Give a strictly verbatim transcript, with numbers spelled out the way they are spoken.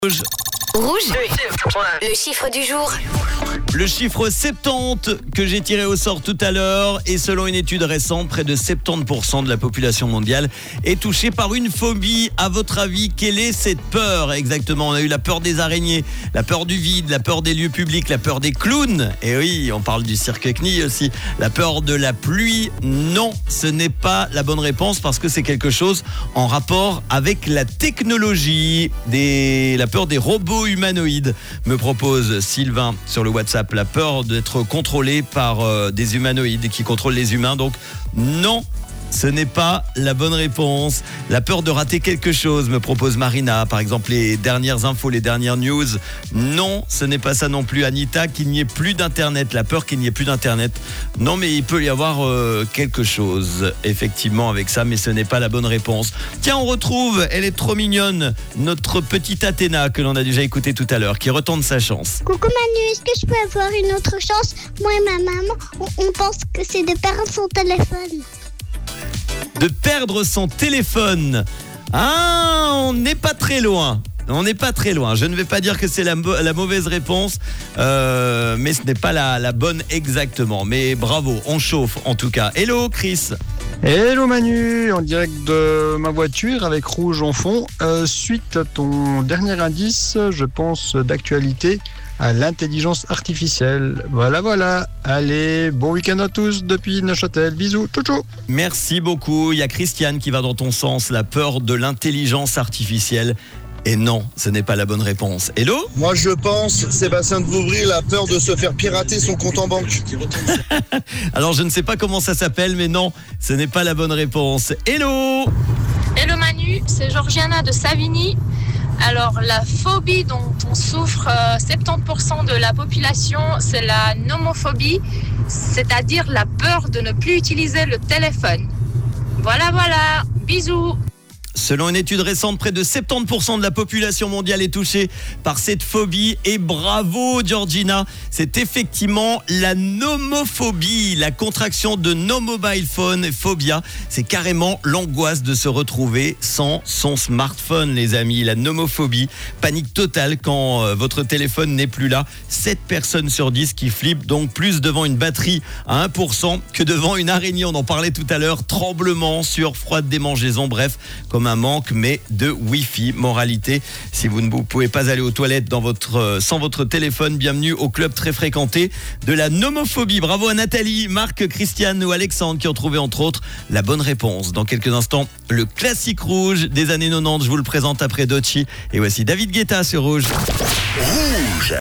Rouge. Rouge, le chiffre du jour. Le chiffre soixante-dix que j'ai tiré au sort tout à l'heure, et selon une étude récente, près de soixante-dix pour cent de la population mondiale est touchée par une phobie. À votre avis, quelle est cette peur exactement? On a eu la peur des araignées, la peur du vide, la peur des lieux publics, la peur des clowns. Et oui, on parle du cirque Knie aussi. La peur de la pluie. Non, ce n'est pas la bonne réponse parce que c'est quelque chose en rapport avec la technologie. Des... La peur des robots humanoïdes, me propose Sylvain sur le WhatsApp. La peur d'être contrôlé par euh, des humanoïdes qui contrôlent les humains. Donc non, ce n'est pas la bonne réponse. La peur de rater quelque chose, me propose Marina. Par exemple, les dernières infos, les dernières news. Non, ce n'est pas ça non plus. Anita, qu'il n'y ait plus d'internet. La peur qu'il n'y ait plus d'internet. Non, mais il peut y avoir euh, quelque chose effectivement avec ça, mais ce n'est pas la bonne réponse. Tiens, on retrouve, elle est trop mignonne, notre petite Athéna que l'on a déjà écoutée tout à l'heure, qui retente sa chance. Coucou Manu, est-ce que je peux avoir une autre chance? Moi et ma maman, on, on pense que c'est de perdre son téléphone. De perdre son téléphone. Ah, on n'est pas très loin. On n'est pas très loin. Je ne vais pas dire que c'est la, la mauvaise réponse, euh, mais ce n'est pas la, la bonne exactement. Mais bravo, on chauffe en tout cas. Hello Chris. Hello Manu, en direct de ma voiture avec Rouge en fond. Euh, suite à ton dernier indice, je pense d'actualité à l'intelligence artificielle. Voilà, voilà. Allez, bon week-end à tous depuis Neuchâtel. Bisous, tchou tchou. Merci beaucoup. Il y a Christiane qui va dans ton sens. La peur de l'intelligence artificielle. Et non, ce n'est pas la bonne réponse. Hello? Moi je pense, Sébastien de Vouvry, la peur de se faire pirater son compte en banque. Alors je ne sais pas comment ça s'appelle, mais non, ce n'est pas la bonne réponse. Hello? Hello Manu, c'est Georgiana de Savigny. Alors la phobie dont on souffre euh, soixante-dix pour cent de la population, c'est la nomophobie, c'est-à-dire la peur de ne plus utiliser le téléphone. Voilà, voilà, bisous. Selon une étude récente, près de soixante-dix pour cent de la population mondiale est touchée par cette phobie. Et bravo Georgina, c'est effectivement la nomophobie, la contraction de no mobile phone, phobia. C'est carrément l'angoisse de se retrouver sans son smartphone, les amis. La nomophobie, panique totale quand euh, votre téléphone n'est plus là. sept personnes sur dix qui flippent donc plus devant une batterie à un pour cent que devant une araignée. On en parlait tout à l'heure, tremblement, sueur froide, démangeaison, bref, comme un manque mais de Wi-Fi. Moralité, si vous ne pouvez pas aller aux toilettes dans votre, sans votre téléphone, bienvenue au club très fréquenté de la nomophobie. Bravo à Nathalie, Marc, Christiane ou Alexandre qui ont trouvé entre autres la bonne réponse. Dans quelques instants, le classique rouge des années quatre-vingt-dix, je vous le présente après Dochi. Et voici David Guetta sur Rouge.